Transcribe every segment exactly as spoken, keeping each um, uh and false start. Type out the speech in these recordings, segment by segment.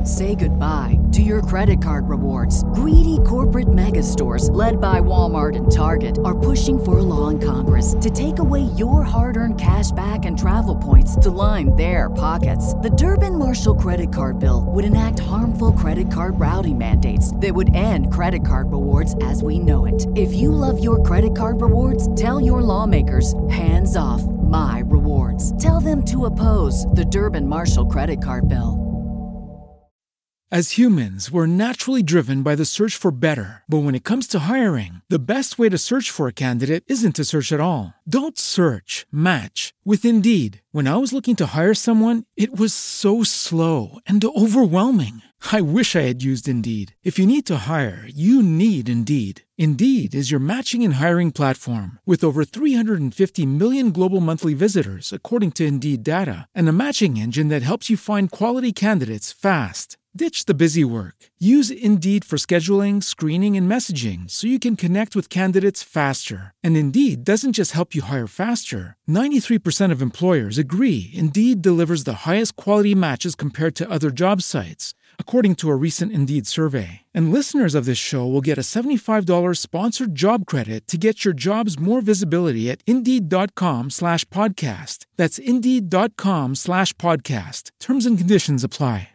Say goodbye to your credit card rewards. Greedy corporate mega stores, led by Walmart and Target, are pushing for a law in Congress to take away your hard-earned cash back and travel points to line their pockets. The Durbin-Marshall credit card bill would enact harmful credit card routing mandates that would end credit card rewards as we know it. If you love your credit card rewards, tell your lawmakers, hands off my rewards. Tell them to oppose the Durbin-Marshall credit card bill. As humans, we're naturally driven by the search for better. But when it comes to hiring, the best way to search for a candidate isn't to search at all. Don't search, match with Indeed. When I was looking to hire someone, it was so slow and overwhelming. I wish I had used Indeed. If you need to hire, you need Indeed. Indeed is your matching and hiring platform with over three hundred fifty million global monthly visitors, according to Indeed data, and a matching engine that helps you find quality candidates fast. Ditch the busy work. Use Indeed for scheduling, screening, and messaging so you can connect with candidates faster. And Indeed doesn't just help you hire faster. ninety-three percent of employers agree Indeed delivers the highest quality matches compared to other job sites, according to a recent Indeed survey. And listeners of this show will get a seventy-five dollars sponsored job credit to get your jobs more visibility at Indeed.com slash podcast. That's Indeed.com slash podcast. Terms and conditions apply.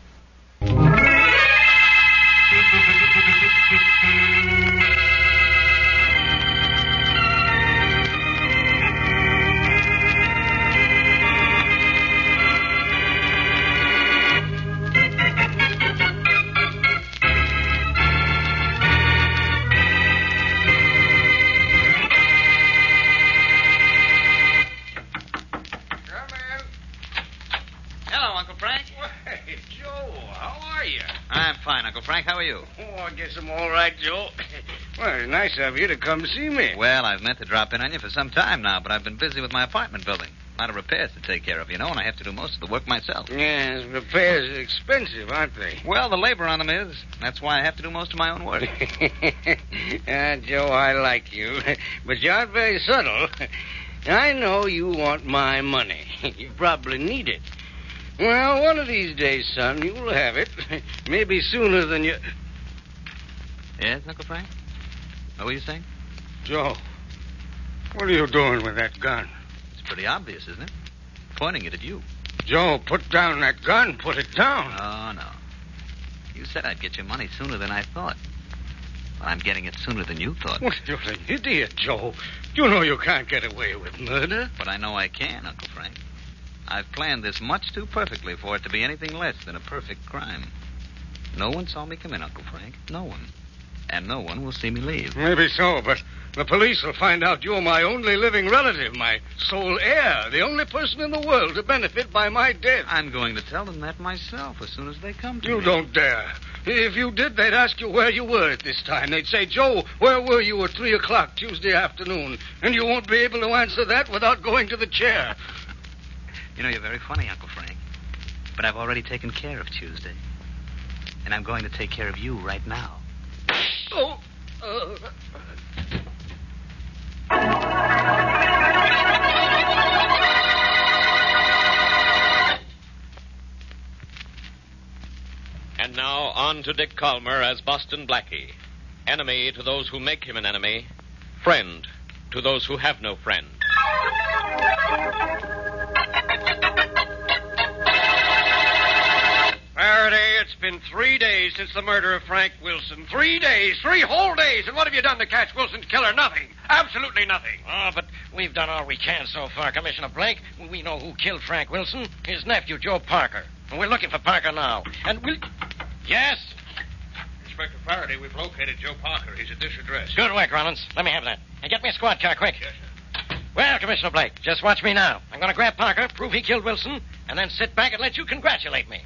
I'm fine, Uncle Frank. How are you? Oh, I guess I'm all right, Joe. Well, it's nice of you to come see me. Well, I've meant to drop in on you for some time now, but I've been busy with my apartment building. A lot of repairs to take care of, you know, and I have to do most of the work myself. Yes, repairs are expensive, aren't they? Well, the labor on them is. That's why I have to do most of my own work. Ah, Joe, I like you, but you aren't very subtle. I know you want my money. You probably need it. Well, one of these days, son, you'll have it. Maybe sooner than you... Yes, Uncle Frank? What were you saying? Joe, what are you doing with that gun? It's pretty obvious, isn't it? Pointing it at you. Joe, put down that gun. Put it down. Oh, no. You said I'd get your money sooner than I thought. Well, I'm getting it sooner than you thought. Well, you're an idiot, Joe. You know you can't get away with murder. But I know I can, Uncle Frank. I've planned this much too perfectly for it to be anything less than a perfect crime. No one saw me come in, Uncle Frank. No one. And no one will see me leave. Maybe so, but the police will find out you're my only living relative, my sole heir, the only person in the world to benefit by my death. I'm going to tell them that myself as soon as they come to you me. You don't dare. If you did, they'd ask you where you were at this time. They'd say, Joe, where were you at three o'clock Tuesday afternoon? And you won't be able to answer that without going to the chair. You know, you're very funny, Uncle Frank. But I've already taken care of Tuesday. And I'm going to take care of you right now. Oh. Uh... And now on to Dick Calmer as Boston Blackie. Enemy to those who make him an enemy. Friend to those who have no friend. Faraday, it's been three days since the murder of Frank Wilson. Three days, three whole days. And what have you done to catch Wilson's killer? Nothing. Absolutely nothing. Oh, but we've done all we can so far, Commissioner Blake. We know who killed Frank Wilson. His nephew, Joe Parker. And we're looking for Parker now. And we'll... Yes? Inspector Faraday, we've located Joe Parker. He's at this address. Good work, Rollins. Let me have that. And get me a squad car, quick. Yes, sir. Well, Commissioner Blake, just watch me now. I'm going to grab Parker, prove he killed Wilson, and then sit back and let you congratulate me.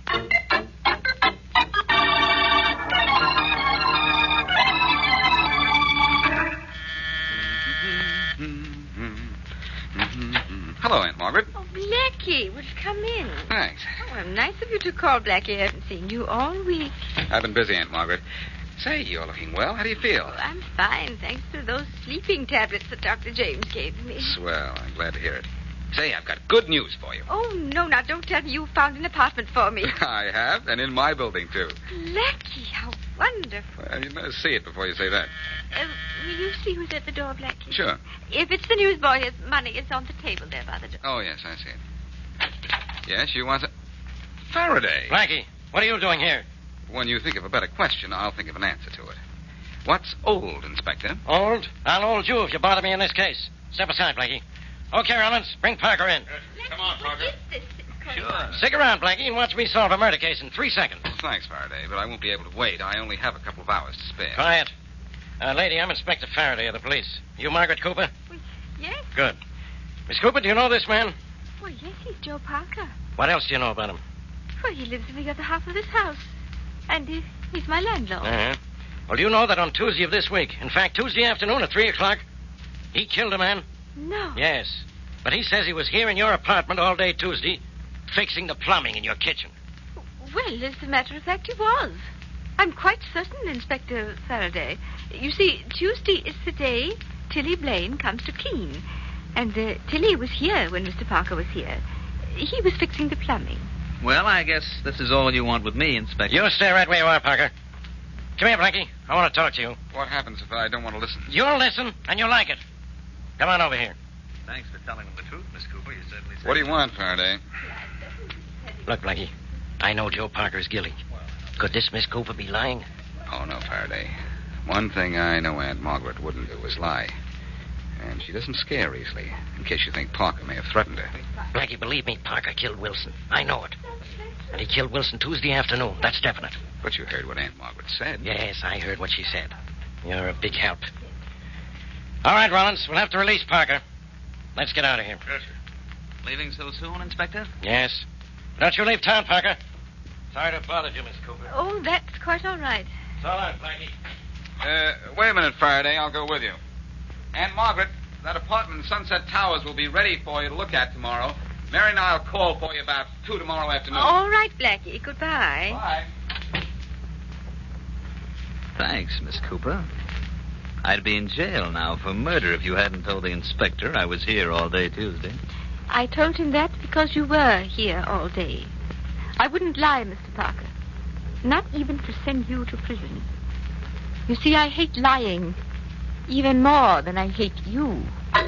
Hello, Aunt Margaret. Oh, Blackie, would you come in? Thanks. Oh, well, nice of you to call, Blackie. I haven't seen you all week. I've been busy, Aunt Margaret. Say, you're looking well. How do you feel? Oh, I'm fine, thanks to those sleeping tablets that Doctor James gave me. Swell. I'm glad to hear it. Say, I've got good news for you. Oh, no, now don't tell me you found an apartment for me. I have, and in my building, too. Blackie, how wonderful. Well, you better see it before you say that. Uh, will you see who's at the door, Blackie? Sure. If it's the newsboy, his money is on the table there by the door. Oh, yes, I see it. Yes, you want to... Faraday. Blackie, what are you doing here? When you think of a better question, I'll think of an answer to it. What's old, Inspector? Old? I'll hold you if you bother me in this case. Step aside, Blackie. Okay, Rollins, bring Parker in. Come on, Parker. What is this? Sure. Stick around, Blackie, and watch me solve a murder case in three seconds. Thanks, Faraday, but I won't be able to wait. I only have a couple of hours to spare. Quiet. Uh, lady, I'm Inspector Faraday of the police. You Margaret Cooper? Well, yes. Good. Miss Cooper, do you know this man? Well, yes, he's Joe Parker. What else do you know about him? Well, he lives in the other half of this house. And uh, he's my landlord. Uh-huh. Well, do you know that on Tuesday of this week, in fact, Tuesday afternoon at three o'clock, he killed a man? No. Yes. But he says he was here in your apartment all day Tuesday, fixing the plumbing in your kitchen. Well, as a matter of fact, he was. I'm quite certain, Inspector Faraday. You see, Tuesday is the day Tilly Blaine comes to clean. And uh, Tilly was here when Mister Parker was here. He was fixing the plumbing. Well, I guess this is all you want with me, Inspector. You stay right where you are, Parker. Come here, Blackie. I want to talk to you. What happens if I don't want to listen? You'll listen, and you'll like it. Come on over here. Thanks for telling them the truth, Miss Cooper. You certainly said... What do you want, Faraday? Look, Blackie, I know Joe Parker is guilty. Could this Miss Cooper be lying? Oh, no, Faraday. One thing I know Aunt Margaret wouldn't do is lie. And she doesn't scare easily, in case you think Parker may have threatened her. Blackie, believe me, Parker killed Wilson. I know it. And he killed Wilson Tuesday afternoon. That's definite. But you heard what Aunt Margaret said. Yes, I heard what she said. You're a big help. All right, Rollins, we'll have to release Parker. Let's get out of here. Yes, sir. Leaving so soon, Inspector? Yes. Don't you leave town, Parker. Sorry to bother you, Miss Cooper. Oh, that's quite all right. It's all right, Blackie. Uh, wait a minute, Faraday. I'll go with you. Aunt Margaret, that apartment in Sunset Towers will be ready for you to look at tomorrow. Mary and I'll call for you about two tomorrow afternoon. All right, Blackie. Goodbye. Bye. Thanks, Miss Cooper. I'd be in jail now for murder if you hadn't told the inspector I was here all day Tuesday. I told him that because you were here all day. I wouldn't lie, Mister Parker. Not even to send you to prison. You see, I hate lying even more than I hate you.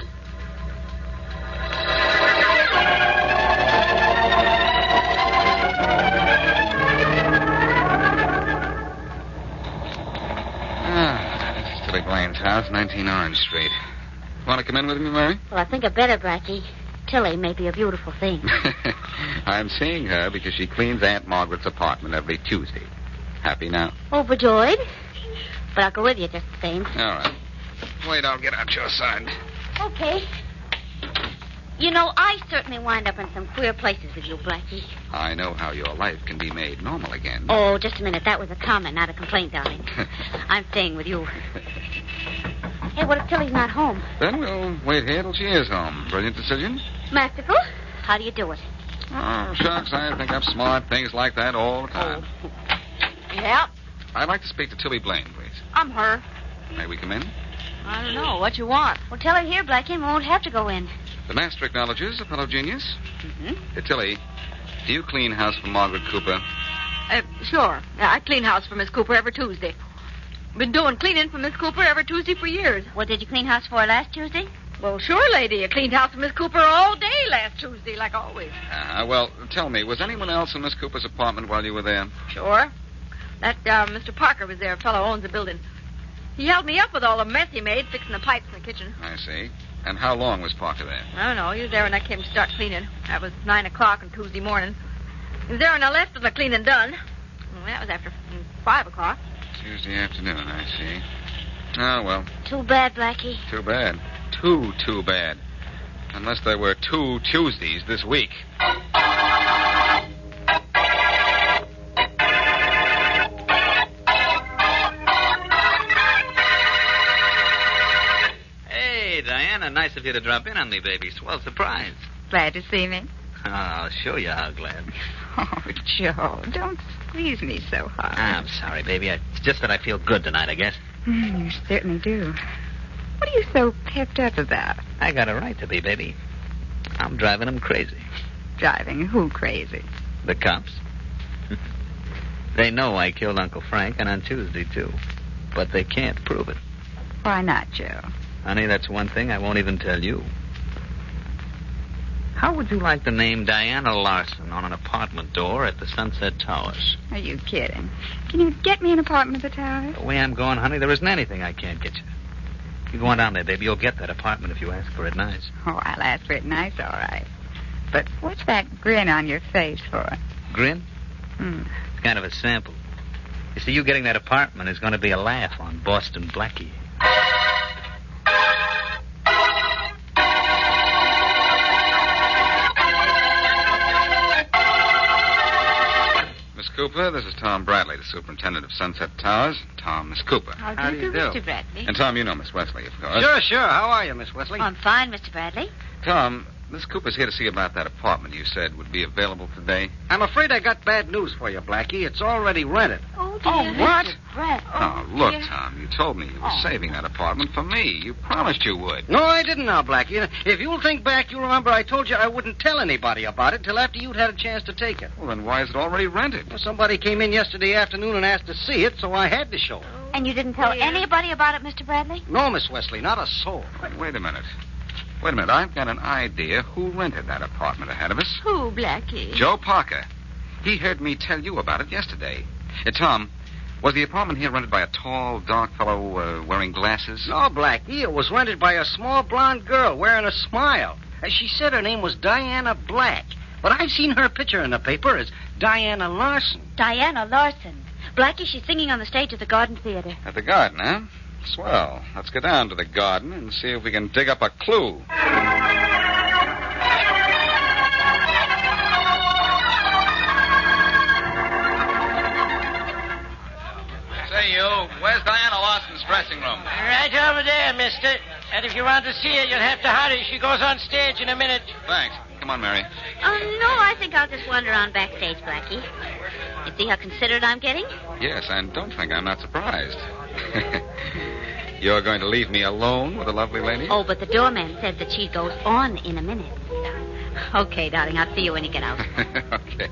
Tilly Blaine's house, nineteen Orange Street. Want to come in with me, Mary? Well, I think I better, Blackie. Tilly may be a beautiful thing. I'm seeing her because she cleans Aunt Margaret's apartment every Tuesday. Happy now? Overjoyed. But I'll go with you just the same. All right. Wait, I'll get out your side. Okay. You know, I certainly wind up in some queer places with you, Blackie. I know how your life can be made normal again. Oh, just a minute. That was a comment, not a complaint, darling. I'm staying with you. Hey, what if Tilly's not home? Then we'll wait here till she is home. Brilliant decision. Masterful. How do you do it? Oh, shucks, I think up smart things like that all the time. Oh. Yeah? I'd like to speak to Tilly Blaine, please. I'm her. May we come in? I don't know. What you want? Well, tell her here, Blackie, and we won't have to go in. The master acknowledges a fellow genius. Mm-hmm. Uh, Tilly, do you clean house for Margaret Cooper? Uh, sure. I clean house for Miss Cooper every Tuesday. Been doing cleaning for Miss Cooper every Tuesday for years. What did you clean house for her last Tuesday? Well, sure, lady. I cleaned house for Miss Cooper all day last Tuesday, like always. Uh, well, tell me, was anyone else in Miss Cooper's apartment while you were there? Sure. That uh, Mister Parker was there. A fellow owns the building. He held me up with all the mess he made fixing the pipes in the kitchen. I see. And how long was Parker there? I don't know. He was there when I came to start cleaning. That was nine o'clock on Tuesday morning. He was there when I left with the cleaning done. Well, that was after mm, five o'clock. Tuesday afternoon, I see. Oh, well. Too bad, Blackie. Too bad. Too, too bad. Unless there were two Tuesdays this week. Hey, Diana, nice of you to drop in on me, baby. Swell surprise. Glad to see me? Oh, I'll show you how glad. Oh, Joe, don't squeeze me so hard. I'm sorry, baby. It's just that I feel good tonight, I guess. Mm, you certainly do. What are you so pepped up about? I got a right to be, baby. Now, I'm driving them crazy. Driving who crazy? The cops. They know I killed Uncle Frank, and on Tuesday, too. But they can't prove it. Why not, Joe? Honey, that's one thing I won't even tell you. How would you like the name Diana Larson on an apartment door at the Sunset Towers? Are you kidding? Can you get me an apartment at the Towers? The way I'm going, honey, there isn't anything I can't get you. You go on down there, baby. You'll get that apartment if you ask for it nice. Oh, I'll ask for it nice, all right. But what's that grin on your face for? Grin? Hmm. It's kind of a sample. You see, you getting that apartment is going to be a laugh on Boston Blackie. Miss Cooper, this is Tom Bradley, the superintendent of Sunset Towers. Tom, Miss Cooper. How do, How do you do, Mister Bradley? And Tom, you know Miss Wesley, of course. Sure, sure. How are you, Miss Wesley? I'm fine, Mister Bradley. Tom, Miss Cooper's here to see about that apartment you said would be available today. I'm afraid I got bad news for you, Blackie. It's already rented. Oh, dear. Oh, what? Mister Bradley. Oh, Oh, look, dear. Tom, you told me you were Oh. saving that apartment for me. You promised you would. No, I didn't now, Blackie. If you'll think back, you'll remember I told you I wouldn't tell anybody about it till after you'd had a chance to take it. Well, then why is it already rented? Well, somebody came in yesterday afternoon and asked to see it, so I had to show it. And you didn't tell anybody about it, Mister Bradley? No, Miss Wesley, not a soul. Wait a minute. Wait a minute. I've got an idea who rented that apartment ahead of us. Who, Blackie? Joe Parker. He heard me tell you about it yesterday. Uh, Tom, was the apartment here rented by a tall, dark fellow uh, wearing glasses? No, Blackie. It was rented by a small blonde girl wearing a smile. Uh, She said her name was Diana Black. But I've seen her picture in the paper as Diana Larson. Diana Larson. Blackie, she's singing on the stage at the Garden Theater. At the garden, huh? Swell. Let's go down to the garden and see if we can dig up a clue. Say, you, where's Diana Larson's dressing room? Right over there, mister. And if you want to see her, you'll have to hurry. She goes on stage in a minute. Thanks. Come on, Mary. Oh, no, I think I'll just wander on backstage, Blackie. You see how considerate I'm getting? Yes, and don't think I'm not surprised. You're going to leave me alone with a lovely lady? Oh, but the doorman said that she goes on in a minute. Okay, darling, I'll see you when you get out. Okay.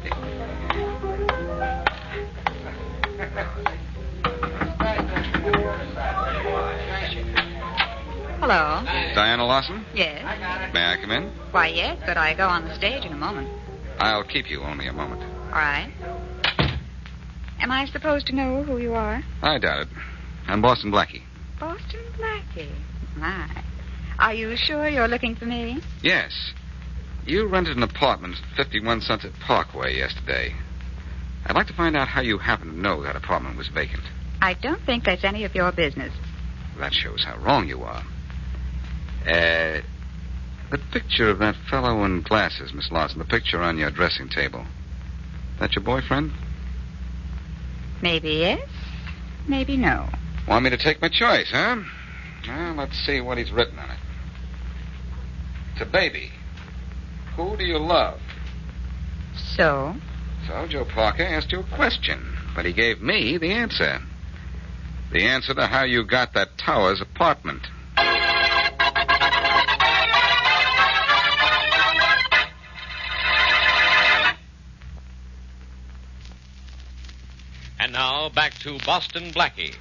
Hello. Diana Lawson? Yes. May I come in? Why, yes, but I go on the stage in a moment. I'll keep you only a moment. All right. Am I supposed to know who you are? I doubt it. I'm Boston Blackie. Boston Blackie. My. Are you sure you're looking for me? Yes. You rented an apartment at fifty-one Sunset Parkway yesterday. I'd like to find out how you happen to know that apartment was vacant. I don't think that's any of your business. That shows how wrong you are. Uh, the picture of that fellow in glasses, Miss Lawson, the picture on your dressing table. That your boyfriend? Maybe yes, maybe no. Want me to take my choice, huh? Well, let's see what he's written on it. To baby, who do you love? So? So Joe Parker asked you a question, but he gave me the answer. The answer to how you got that Towers apartment. And now, back to Boston Blackie.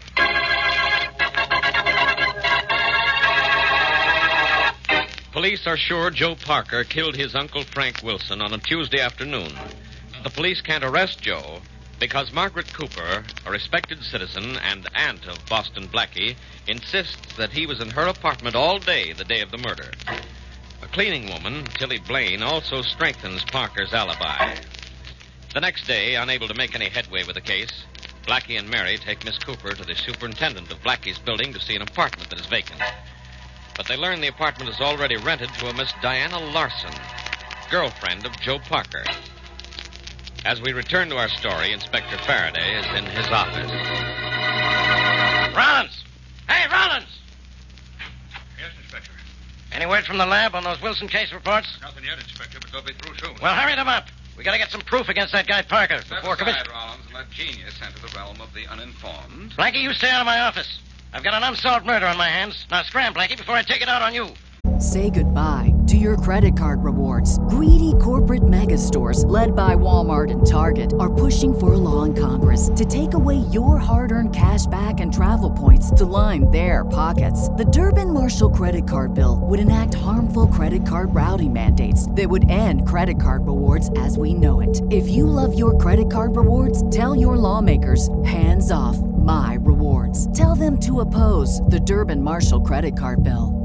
Police are sure Joe Parker killed his Uncle Frank Wilson on a Tuesday afternoon. The police can't arrest Joe because Margaret Cooper, a respected citizen and aunt of Boston Blackie, insists that he was in her apartment all day the day of the murder. A cleaning woman, Tilly Blaine, also strengthens Parker's alibi. The next day, unable to make any headway with the case, Blackie and Mary take Miss Cooper to the superintendent of Blackie's building to see an apartment that is vacant. But they learn the apartment is already rented to a Miss Diana Larson, girlfriend of Joe Parker. As we return to our story, Inspector Faraday is in his office. Rollins! Hey, Rollins! Yes, Inspector. Any word from the lab on those Wilson case reports? Nothing yet, Inspector, but they'll be through soon. Well, hurry them up. We gotta get some proof against that guy Parker. Step Before aside, commission. Rollins, and let genius enter the realm of the uninformed. Blackie, you stay out of my office. I've got an unsolved murder on my hands. Now scram, Blackie, before I take it out on you. Say goodbye to your your credit card rewards. Greedy corporate mega stores, led by Walmart and Target, are pushing for a law in Congress to take away your hard-earned cash back and travel points to line their pockets. The Durbin-Marshall credit card bill would enact harmful credit card routing mandates that would end credit card rewards as we know it. If you love your credit card rewards, tell your lawmakers, hands off my rewards. Tell them to oppose the Durbin-Marshall credit card bill.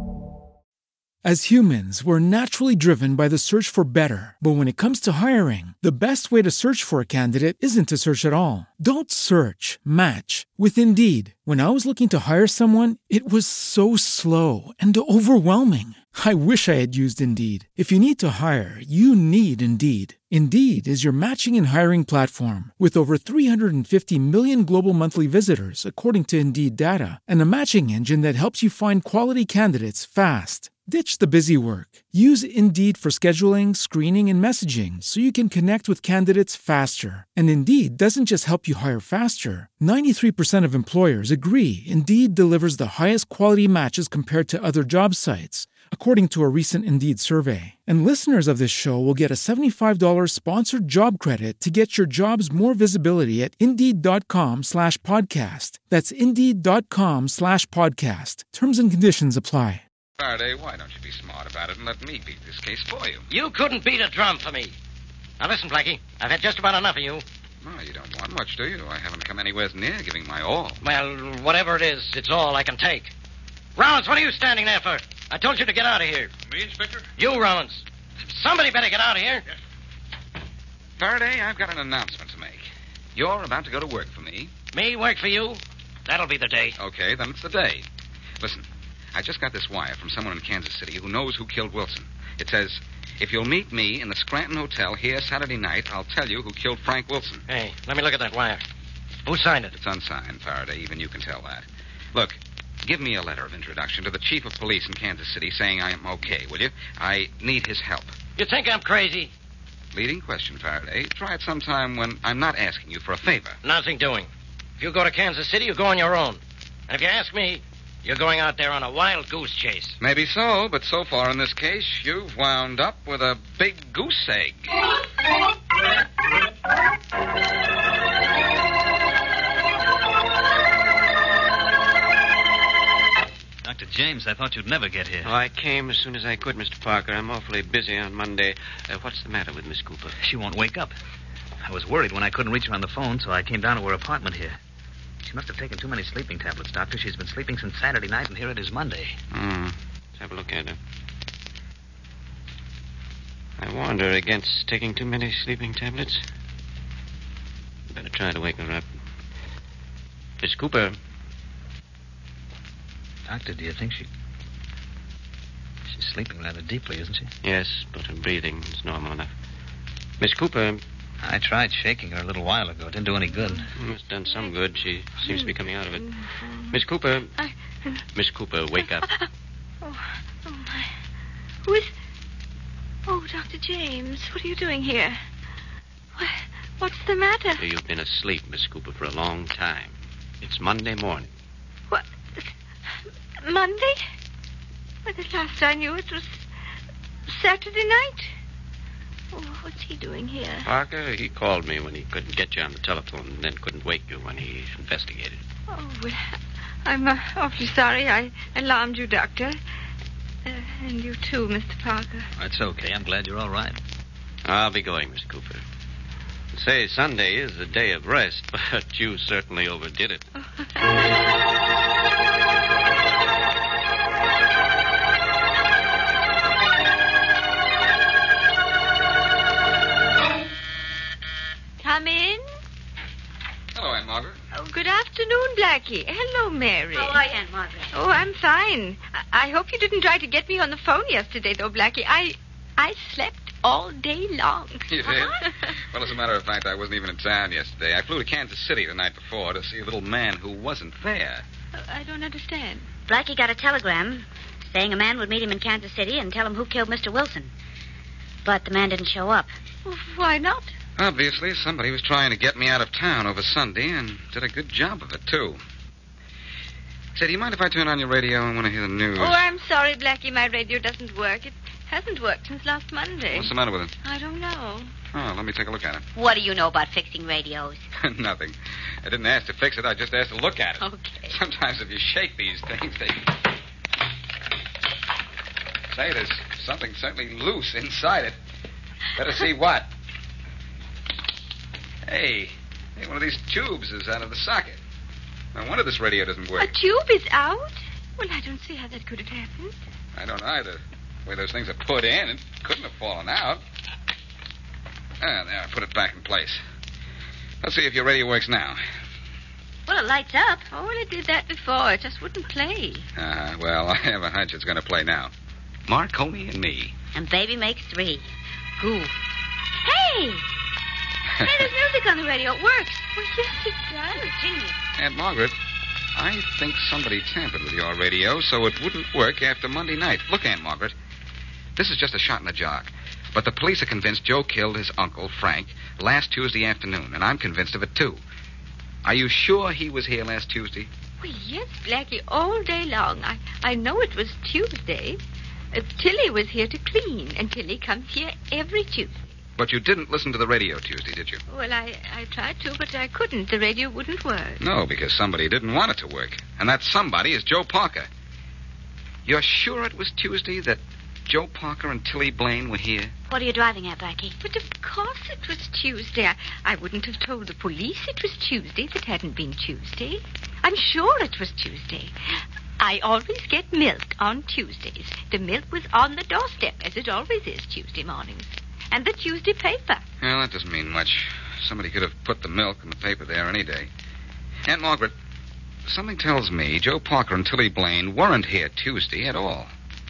As humans, we're naturally driven by the search for better. But when it comes to hiring, the best way to search for a candidate isn't to search at all. Don't search, match with Indeed. When I was looking to hire someone, it was so slow and overwhelming. I wish I had used Indeed. If you need to hire, you need Indeed. Indeed is your matching and hiring platform with over three hundred fifty million global monthly visitors, according to Indeed data, and a matching engine that helps you find quality candidates fast. Ditch the busy work. Use Indeed for scheduling, screening, and messaging so you can connect with candidates faster. And Indeed doesn't just help you hire faster. ninety-three percent of employers agree Indeed delivers the highest quality matches compared to other job sites, according to a recent Indeed survey. And listeners of this show will get a seventy-five dollars sponsored job credit to get your jobs more visibility at Indeed.com slash podcast. That's Indeed.com slash podcast. Terms and conditions apply. Faraday, why don't you be smart about it and let me beat this case for you? You couldn't beat a drum for me. Now listen, Blackie, I've had just about enough of you. No, you don't want much, do you? I haven't come anywhere near giving my all. Well, whatever it is, it's all I can take. Rollins, what are you standing there for? I told you to get out of here. Me, Inspector? You, Rollins. Somebody better get out of here. Yes. Faraday, I've got an announcement to make. You're about to go to work for me. Me work for you? That'll be the day. Okay, then it's the day. Listen, I just got this wire from someone in Kansas City who knows who killed Wilson. It says, if you'll meet me in the Scranton Hotel here Saturday night, I'll tell you who killed Frank Wilson. Hey, let me look at that wire. Who signed it? It's unsigned, Faraday. Even you can tell that. Look, give me a letter of introduction to the chief of police in Kansas City saying I am okay, will you? I need his help. You think I'm crazy? Leading question, Faraday. Try it sometime when I'm not asking you for a favor. Nothing doing. If you go to Kansas City, you go on your own. And if you ask me, you're going out there on a wild goose chase. Maybe so, but so far in this case, you've wound up with a big goose egg. Doctor James, I thought you'd never get here. Oh, I came as soon as I could, Mister Parker. I'm awfully busy on Monday. Uh, what's the matter with Miss Cooper? She won't wake up. I was worried when I couldn't reach her on the phone, so I came down to her apartment here. She must have taken too many sleeping tablets, Doctor. She's been sleeping since Saturday night, and here it is Monday. Hmm. Let's have a look at her. I warned her against taking too many sleeping tablets. Better try to wake her up. Miss Cooper. Doctor, do you think she... She's sleeping rather deeply, isn't she? Yes, but her breathing is normal enough. Miss Cooper. I tried shaking her a little while ago. It didn't do any good. Mm, it's done some good. She seems to be coming out of it. Miss Cooper. I... Miss Cooper, wake up. Oh, oh, my. Who is... Oh, Doctor James, what are you doing here? What, what's the matter? You've been asleep, Miss Cooper, for a long time. It's Monday morning. What? Monday? Well, the last I knew it was Saturday night. Oh, what's he doing here? Parker, he called me when he couldn't get you on the telephone and then couldn't wake you when he investigated. Oh, well, I'm uh, awfully sorry I alarmed you, Doctor. Uh, and you too, Mister Parker. That's okay. I'm glad you're all right. I'll be going, Miss Cooper. Say, Sunday is a day of rest, but you certainly overdid it. Come in. Hello, Aunt Margaret. Oh, good afternoon, Blackie. Hello, Mary. How are you, Aunt Margaret? Oh, I'm fine. I-, I hope you didn't try to get me on the phone yesterday, though, Blackie. I I slept all day long. You did? Well, as a matter of fact, I wasn't even in town yesterday. I flew to Kansas City the night before to see a little man who wasn't there. Uh, I don't understand. Blackie got a telegram saying a man would meet him in Kansas City and tell him who killed Mister Wilson. But the man didn't show up. Well, why not? Obviously, somebody was trying to get me out of town over Sunday and did a good job of it, too. Say, do you mind if I turn on your radio? I want to hear the news. Oh, I'm sorry, Blackie. My radio doesn't work. It Hasn't worked since last Monday. What's the matter with it? I don't know. Oh, let me take a look at it. What do you know about fixing radios? Nothing. I didn't ask to fix it. I just asked to look at it. Okay. Sometimes if you shake these things, they... Say, there's something certainly loose inside it. Better see what. Hey, hey, one of these tubes is out of the socket. No wonder this radio doesn't work. A tube is out? Well, I don't see how that could have happened. I don't either. The way those things are put in, it couldn't have fallen out. Ah, there, I put it back in place. Let's see if your radio works now. Well, it lights up. Oh, well, it did that before. It just wouldn't play. Uh-huh. Well, I have a hunch it's going to play now. Marconi and me. And baby makes three. Who? Hey! Hey, there's music on the radio. It works. Well, yes, it does. Genius. Aunt Margaret, I think somebody tampered with your radio so it wouldn't work after Monday night. Look, Aunt Margaret, this is just a shot in the dark. But the police are convinced Joe killed his uncle, Frank, last Tuesday afternoon, and I'm convinced of it, too. Are you sure he was here last Tuesday? Well, yes, Blackie, all day long. I, I know it was Tuesday. Uh, Tilly was here to clean, and Tilly comes here every Tuesday. But you didn't listen to the radio Tuesday, did you? Well, I, I tried to, but I couldn't. The radio wouldn't work. No, because somebody didn't want it to work. And that somebody is Joe Parker. You're sure it was Tuesday that Joe Parker and Tilly Blaine were here? What are you driving at, Blackie? But of course it was Tuesday. I, I wouldn't have told the police it was Tuesday if it hadn't been Tuesday. I'm sure it was Tuesday. I always get milk on Tuesdays. The milk was on the doorstep, as it always is Tuesday mornings. And the Tuesday paper. Well, that doesn't mean much. Somebody could have put the milk and the paper there any day. Aunt Margaret, something tells me Joe Parker and Tilly Blaine weren't here Tuesday at all.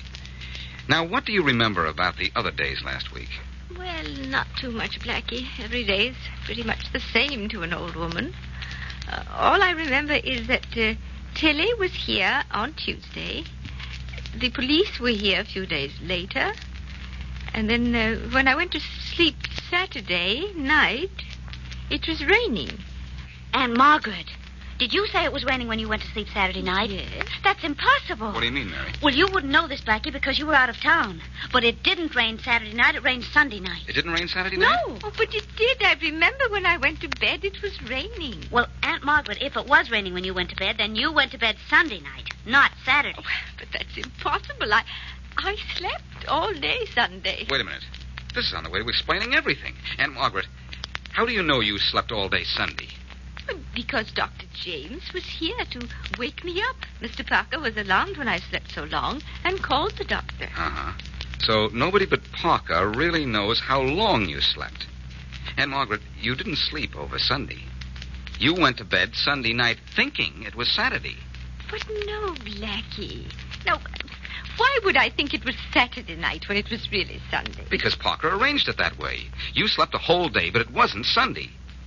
Now, what do you remember about the other days last week? Well, not too much, Blackie. Every day's pretty much the same to an old woman. Uh, all I remember is that uh, Tilly was here on Tuesday. The police were here a few days later. And then uh, when I went to sleep Saturday night, it was raining. Aunt Margaret, did you say it was raining when you went to sleep Saturday night? Yes. That's impossible. What do you mean, Mary? Well, you wouldn't know this, Blackie, because you were out of town. But it didn't rain Saturday night. It rained Sunday night. It didn't rain Saturday night? No. Oh, but it did. I remember when I went to bed, it was raining. Well, Aunt Margaret, if it was raining when you went to bed, then you went to bed Sunday night, not Saturday. Oh, but that's impossible. I... I slept all day Sunday. Wait a minute. This is on the way to explaining everything. Aunt Margaret, how do you know you slept all day Sunday? Because Doctor James was here to wake me up. Mister Parker was alarmed when I slept so long and called the doctor. Uh-huh. So nobody but Parker really knows how long you slept. Aunt Margaret, you didn't sleep over Sunday. You went to bed Sunday night thinking it was Saturday. But no, Blackie. No... Why would I think it was Saturday night when it was really Sunday? Because Parker arranged it that way. You slept a whole day, but it wasn't Sunday.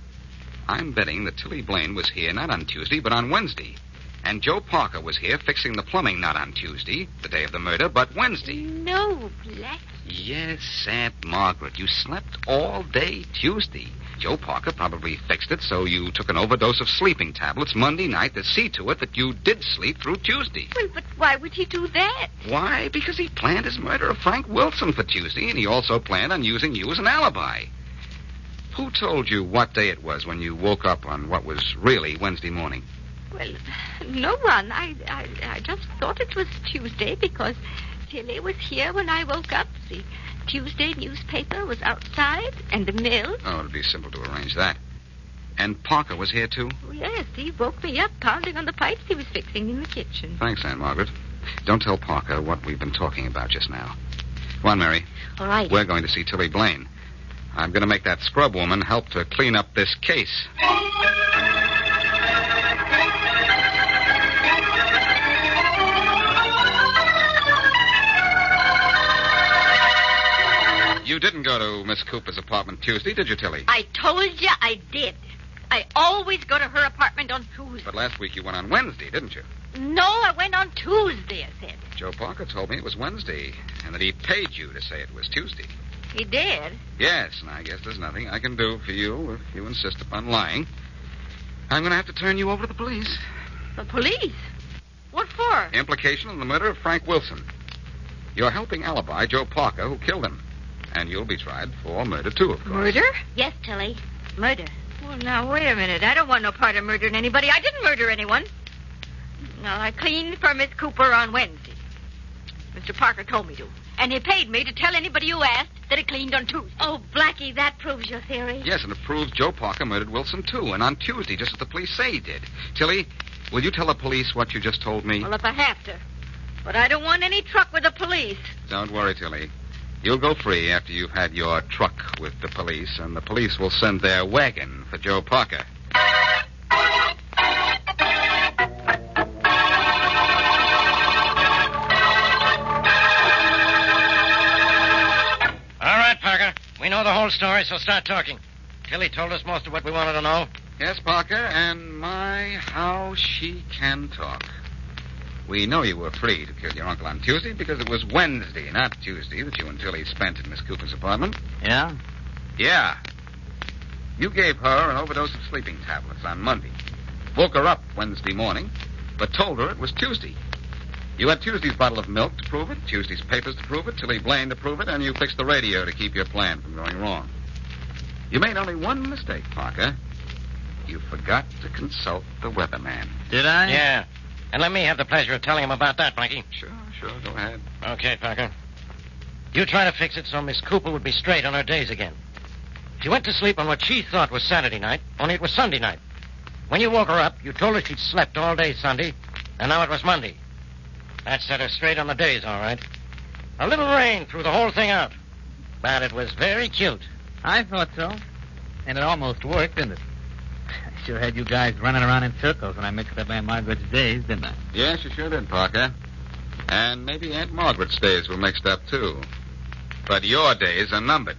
I'm betting that Tilly Blaine was here not on Tuesday, but on Wednesday. And Joe Parker was here fixing the plumbing not on Tuesday, the day of the murder, but Wednesday. No, Blackie. Yes, Aunt Margaret, you slept all day Tuesday. Joe Parker probably fixed it so you took an overdose of sleeping tablets Monday night to see to it that you did sleep through Tuesday. Well, but why would he do that? Why? Because he planned his murder of Frank Wilson for Tuesday, and he also planned on using you as an alibi. Who told you what day it was when you woke up on what was really Wednesday morning? Well, no one. I, I, I just thought it was Tuesday because Tilly was here when I woke up. The Tuesday newspaper was outside, and the milk. Oh, it'd be simple to arrange that. And Parker was here, too? Oh, yes, he woke me up pounding on the pipes he was fixing in the kitchen. Thanks, Aunt Margaret. Don't tell Parker what we've been talking about just now. Come on, Mary. All right. We're going to see Tilly Blaine. I'm going to make that scrub woman help to clean up this case. You didn't go to Miss Cooper's apartment Tuesday, did you, Tilly? I told you I did. I always go to her apartment on Tuesday. But last week you went on Wednesday, didn't you? No, I went on Tuesday, I said. Joe Parker told me it was Wednesday, and that he paid you to say it was Tuesday. He did? Yes, and I guess there's nothing I can do for you if you insist upon lying. I'm going to have to turn you over to the police. The police? What for? Implication in the murder of Frank Wilson. You're helping alibi Joe Parker, who killed him. And you'll be tried for murder, too, of course. Murder? Yes, Tilly. Murder. Well, now, wait a minute. I don't want no part of murdering anybody. I didn't murder anyone. No, I cleaned for Miss Cooper on Wednesday. Mister Parker told me to. And he paid me to tell anybody who asked that he cleaned on Tuesday. Oh, Blackie, that proves your theory. Yes, and it proves Joe Parker murdered Wilson, too, and on Tuesday, just as the police say he did. Tilly, will you tell the police what you just told me? Well, if I have to. But I don't want any truck with the police. Don't worry, Tilly. You'll go free after you've had your truck with the police, and the police will send their wagon for Joe Parker. All right, Parker. We know the whole story, so start talking. Tilly told us most of what we wanted to know. Yes, Parker, and my, how she can talk. We know you were free to kill your uncle on Tuesday because it was Wednesday, not Tuesday, that you and Tilly spent in Miss Cooper's apartment. Yeah? Yeah. You gave her an overdose of sleeping tablets on Monday. Woke her up Wednesday morning, but told her it was Tuesday. You had Tuesday's bottle of milk to prove it, Tuesday's papers to prove it, Tilly Blaine to prove it, and you fixed the radio to keep your plan from going wrong. You made only one mistake, Parker. You forgot to consult the weatherman. Did I? Yeah. And let me have the pleasure of telling him about that, Blackie. Sure, sure, go ahead. Okay, Parker. You try to fix it so Miss Cooper would be straight on her days again. She went to sleep on what she thought was Saturday night, only it was Sunday night. When you woke her up, you told her she'd slept all day Sunday, and now it was Monday. That set her straight on the days, all right. A little rain threw the whole thing out. But it was very cute. I thought so. And it almost worked, didn't it? I sure had you guys running around in circles when I mixed up Aunt Margaret's days, didn't I? Yes, you sure did, Parker. And maybe Aunt Margaret's days were mixed up, too. But your days are numbered.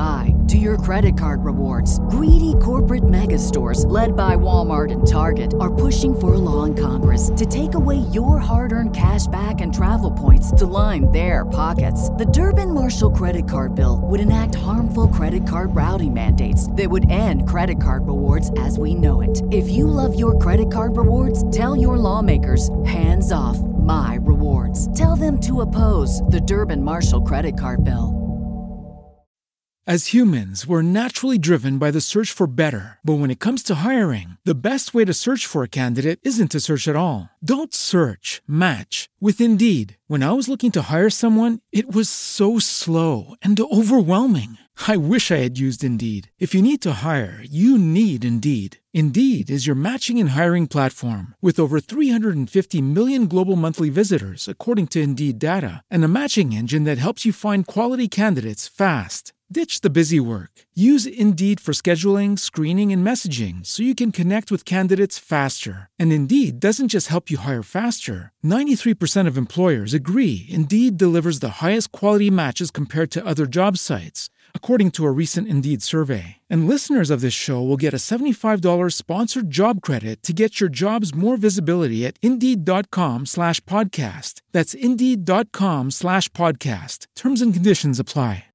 goodbye to your credit card rewards. Greedy corporate mega stores, led by Walmart and Target, are pushing for a law in Congress to take away your hard-earned cash back and travel points to line their pockets. The Durbin-Marshall credit card bill would enact harmful credit card routing mandates that would end credit card rewards as we know it. If you love your credit card rewards, tell your lawmakers, hands off my rewards. Tell them to oppose the Durbin-Marshall credit card bill. As humans, we're naturally driven by the search for better. But when it comes to hiring, the best way to search for a candidate isn't to search at all. Don't search, match with Indeed. When I was looking to hire someone, it was so slow and overwhelming. I wish I had used Indeed. If you need to hire, you need Indeed. Indeed is your matching and hiring platform with over three hundred fifty million global monthly visitors, according to Indeed data, and a matching engine that helps you find quality candidates fast. Ditch the busy work. Use Indeed for scheduling, screening, and messaging so you can connect with candidates faster. And Indeed doesn't just help you hire faster. ninety-three percent of employers agree Indeed delivers the highest quality matches compared to other job sites, according to a recent Indeed survey. And listeners of this show will get a seventy-five dollars sponsored job credit to get your jobs more visibility at Indeed.com slash podcast. That's Indeed.com slash podcast. Terms and conditions apply.